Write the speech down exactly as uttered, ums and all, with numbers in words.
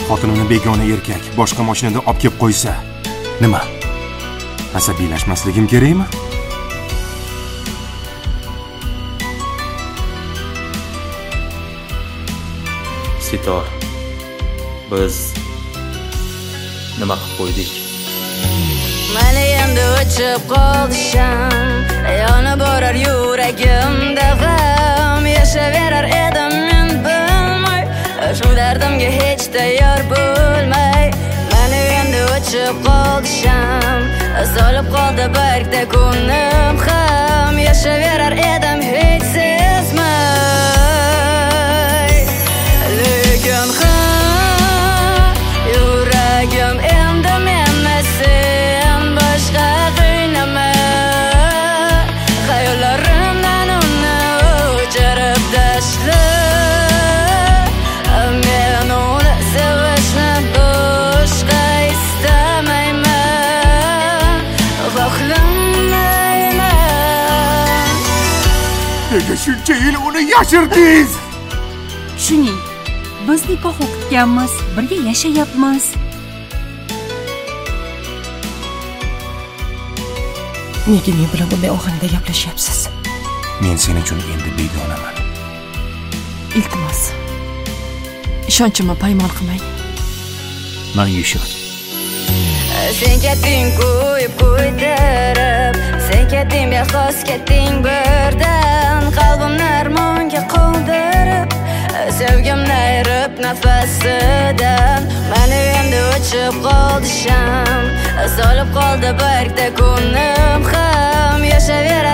xotinimni begona erkak boshqa mashinada olib kelib qo'ysa, nima? Asabiylashmasligim kerakmi? Sitor, biz nima qilib qo'ydik? Meni endi o'chib qoldi sham, yonib borar yuragimda g'am, yashaverar edim men bilmay, shu dardimga hech tayyor bo'lmay. Meni endi o'chib qoldi sham, solib qoldi bargda ko'nglim ham, yashaverar edim hech sezmay. Lekin ham yuragim endi meni sen boshqa qiynama, xayollarimdan uni o'chirib tashla. Men uni sevishni boshqa istamayman, xohlamayman. Nega shuncha yil uni yashirdingiz? Shuning, biz nikoh o'qitganmiz, birga yashayapmiz. Nega men bilan bunday ohangda gaplashyapsiz? Men sening uchun endi begonaman. Iltimos, ishonchimni paymol qilmang. Men Yusuf. Sen ketding qo'yib qo'ydirib, sen ketding bexos ketding birdan, qalbimni armonga qoldirib, sevgimni ayirib nafasidan. Meni endi o'chib qoldi sham, solib qoldi bargda ko'nglim ham, yashaver